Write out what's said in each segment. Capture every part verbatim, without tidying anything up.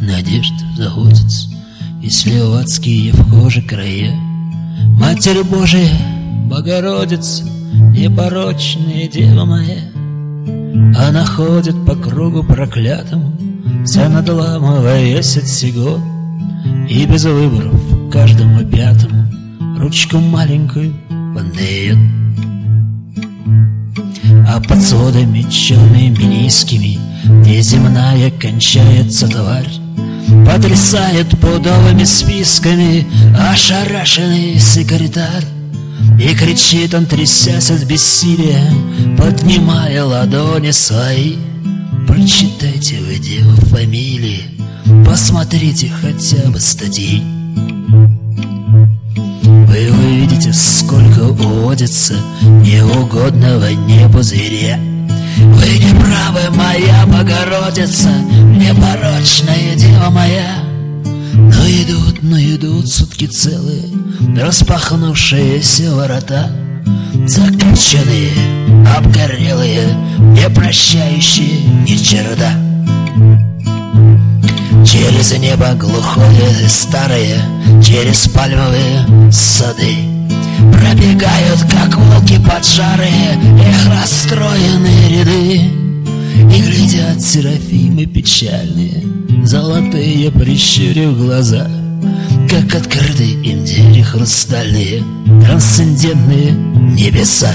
надежд заводится, и слевацкие вхожи края. Матерь Божия, Богородица, непорочная Дева моя, она ходит по кругу проклятому, вся надламываясь от сего, и без выборов каждому пятому ручку маленькую подает. А под сводами черными низкими, где земная кончается тварь, потрясает пудовыми списками ошарашенный секретарь. И кричит он, трясясь от бессилия, поднимая ладони свои: прочитайте вы, дева, фамилии, посмотрите хотя бы статьи. Вы увидите, сколько уводится неугодного небу зверя. Вы не правы, моя Богородица, непорочная Дева моя. Но идут, но идут сутки целые, распахнувшиеся ворота, закопченные, обгорелые, не прощающие ни черта. Через небо глухое старое, через пальмовые сады пробегают, как волки поджарые, их расстроенные ряды. И глядят серафимы печальные, золотые, прищурив глаза, как открыты им двери хрустальные, трансцендентные небеса.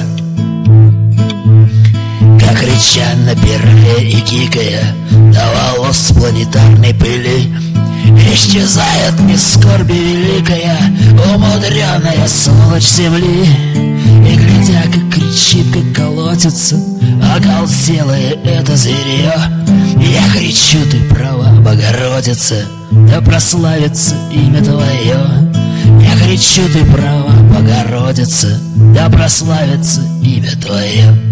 Как рыча, напирая и кикая до волос планетарной пыли, исчезает не скорби великая, умудренная сволочь земли. И глядя, как кричит, как колотится оголселое это зверье, я кричу: ты права, Богородица, да прославится имя твое. Я кричу: ты права, Богородица, да прославится имя твое.